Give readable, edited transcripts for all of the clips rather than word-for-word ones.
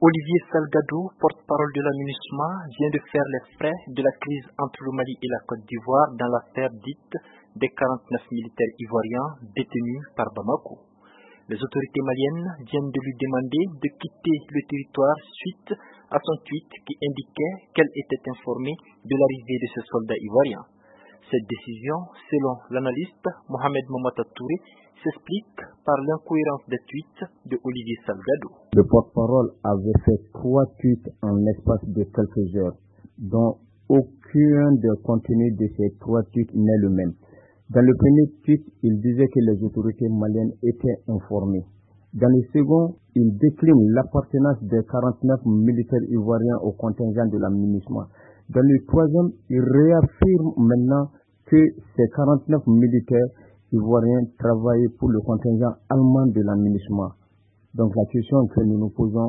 Olivier Salgado, porte-parole de la MINUSMA, vient de faire les frais de la crise entre le Mali et la Côte d'Ivoire dans l'affaire dite des 49 militaires ivoiriens détenus par Bamako. Les autorités maliennes viennent de lui demander de quitter le territoire suite à son tweet qui indiquait qu'elle était informée de l'arrivée de ce soldat ivoirien. Cette décision, selon l'analyste Mohamed Momata Touré, s'explique par l'incohérence des tweets de Olivier Salgado. Le porte-parole avait fait 3 tweets en l'espace de quelques heures, dont aucun des contenus de ces 3 tweets n'est le même. Dans le premier tweet, il disait que les autorités maliennes étaient informées. Dans le second, il décline l'appartenance des 49 militaires ivoiriens au contingent de la MINUSMA. Dans le troisième, il réaffirme maintenant que ces 49 militaires ivoiriens travaillaient pour le contingent allemand de la MINUSMA. Donc la question que nous nous posons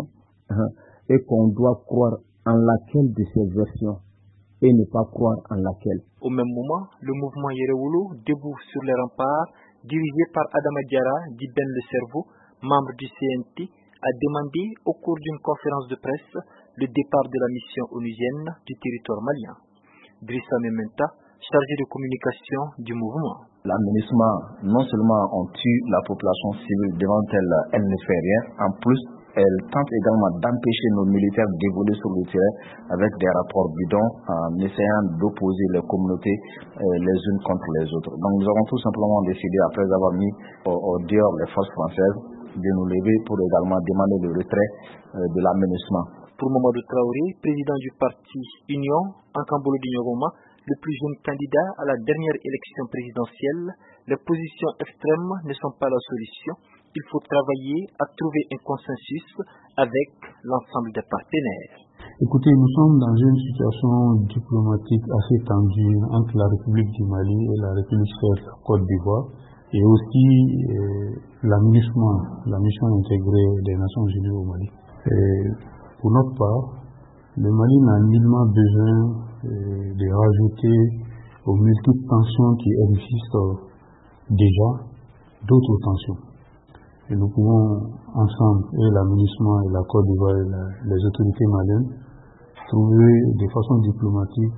est qu'on doit croire en laquelle de ces versions et ne pas croire en laquelle. Au même moment, le mouvement Yerewolo, debout sur les remparts, dirigé par Adama Diarra, dit Ben Le Cerveau, membre du CNT, a demandé au cours d'une conférence de presse le départ de la mission onusienne du territoire malien. Drissa Mementa, chargé de communication du mouvement. La MINUSMA, non seulement on tue la population civile devant elle ne fait rien, en plus elle tente également d'empêcher nos militaires d'évoluer sur le terrain avec des rapports bidons en essayant d'opposer les communautés les unes contre les autres. Donc nous avons tout simplement décidé, après avoir mis au dehors les forces françaises, de nous lever pour également demander le retrait de la MINUSMA. Pour Mamadou Traoré, président du parti Union, Ankambolo Dignogoma, le plus jeune candidat à la dernière élection présidentielle, les positions extrêmes ne sont pas la solution. Il faut travailler à trouver un consensus avec l'ensemble des partenaires. Écoutez, nous sommes dans une situation diplomatique assez tendue entre la République du Mali et la République de la Côte d'Ivoire, et aussi la MINUSMA, la mission intégrée des Nations Unies au Mali. Et pour notre part, le Mali n'a nullement besoin de rajouter aux multiples tensions qui existent déjà d'autres tensions. Et nous pouvons ensemble, et la MINUSMA et la Côte d'Ivoire et les autorités maliennes, trouver de façon diplomatique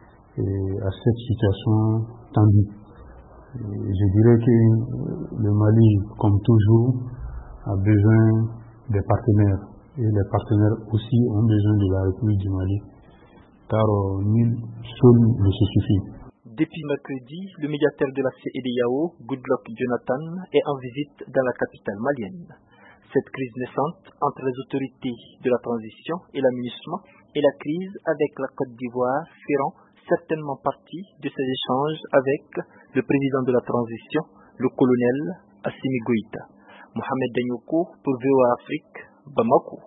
à cette situation tendue. Je dirais que le Mali, comme toujours, a besoin des partenaires. Et les partenaires aussi ont besoin de la République du Mali, car nul seul ne se suffit. Depuis mercredi, le médiateur de la CEDEAO, Goodluck Jonathan, est en visite dans la capitale malienne. Cette crise naissante entre les autorités de la transition et la MINUSMA et la crise avec la Côte d'Ivoire feront certainement partie de ces échanges avec le président de la transition, le colonel Assimi Goïta. Mohamed Danyoko pour VOA Afrique, Bamako.